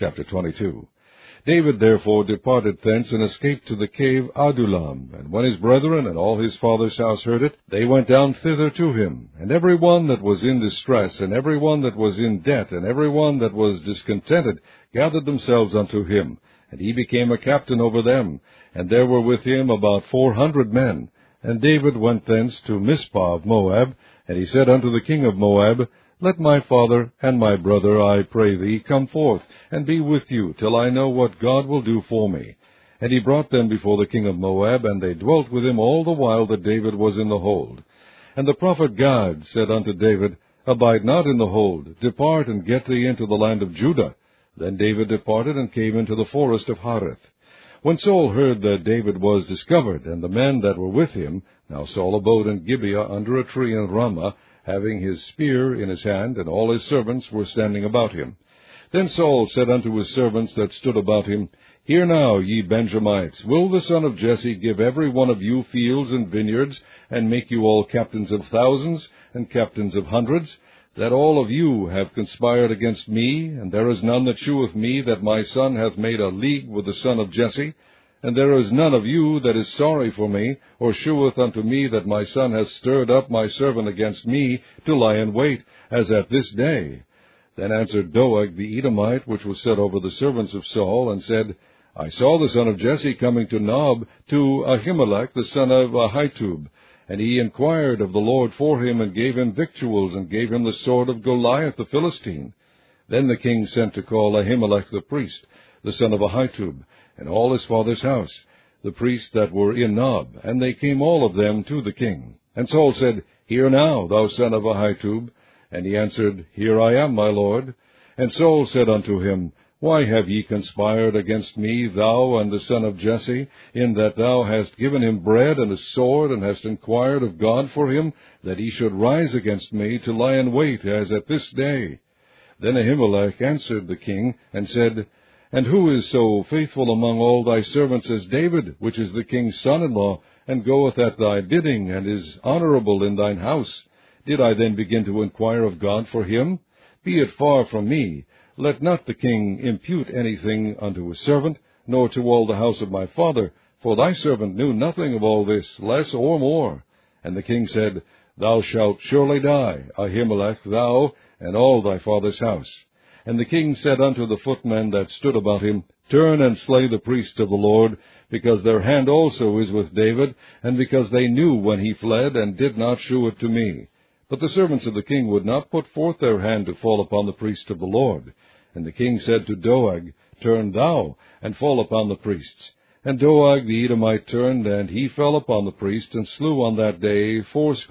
Chapter 22. David therefore departed thence, and escaped to the cave Adullam. And when his brethren and all his father's house heard it, they went down thither to him. And every one that was in distress, and every one that was in debt, and every one that was discontented, gathered themselves unto him. And he became a captain over them. And there were with him about 400 men. And David went thence to Mizpah of Moab. And he said unto the king of Moab, Let my father and my brother, I pray thee, come forth, and be with you, till I know what God will do for me. And he brought them before the king of Moab, and they dwelt with him all the while that David was in the hold. And the prophet Gad said unto David, Abide not in the hold, depart and get thee into the land of Judah. Then David departed, and came into the forest of Hareth. When Saul heard that David was discovered, and the men that were with him, now Saul abode in Gibeah under a tree in Ramah, having his spear in his hand, and all his servants were standing about him. Then Saul said unto his servants that stood about him, Hear now, ye Benjamites, will the son of Jesse give every one of you fields and vineyards, and make you all captains of thousands, and captains of hundreds, that all of you have conspired against me, and there is none that sheweth me that my son hath made a league with the son of Jesse? And there is none of you that is sorry for me, or sheweth unto me that my son hath stirred up my servant against me, to lie in wait, as at this day. Then answered Doeg the Edomite, which was set over the servants of Saul, and said, I saw the son of Jesse coming to Nob, to Ahimelech the son of Ahitub. And he inquired of the Lord for him, and gave him victuals, and gave him the sword of Goliath the Philistine. Then the king sent to call Ahimelech the priest, the son of Ahitub, and all his father's house, the priests that were in Nob, and they came all of them to the king. And Saul said, Hear now, thou son of Ahitub. And he answered, Here I am, my lord. And Saul said unto him, Why have ye conspired against me, thou and the son of Jesse, in that thou hast given him bread and a sword, and hast inquired of God for him, that he should rise against me, to lie in wait, as at this day? Then Ahimelech answered the king, and said, And who is so faithful among all thy servants as David, which is the king's son-in-law, and goeth at thy bidding, and is honorable in thine house? Did I then begin to inquire of God for him? Be it far from me. Let not the king impute anything unto his servant, nor to all the house of my father, for thy servant knew nothing of all this, less or more. And the king said, Thou shalt surely die, Ahimelech, thou, and all thy father's house. And the king said unto the footmen that stood about him, Turn and slay the priests of the Lord, because their hand also is with David, and because they knew when he fled, and did not shew it to me. But the servants of the king would not put forth their hand to fall upon the priests of the Lord. And the king said to Doeg, Turn thou, and fall upon the priests. And Doeg the Edomite turned, and he fell upon the priests, and slew on that day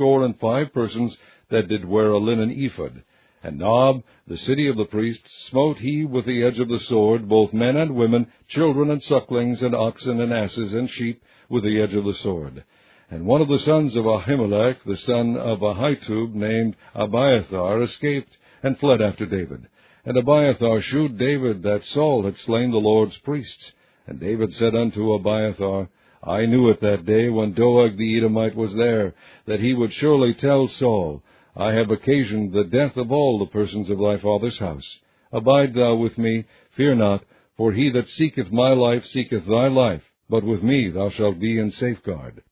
75 persons that did wear a linen ephod. And Nob, the city of the priests, smote he with the edge of the sword, both men and women, children and sucklings, and oxen and asses and sheep, with the edge of the sword. And one of the sons of Ahimelech, the son of Ahitub, named Abiathar, escaped, and fled after David. And Abiathar shewed David that Saul had slain the Lord's priests. And David said unto Abiathar, I knew it that day, when Doeg the Edomite was there, that he would surely tell Saul, I have occasioned the death of all the persons of thy father's house. Abide thou with me, fear not, for he that seeketh my life seeketh thy life, but with me thou shalt be in safeguard.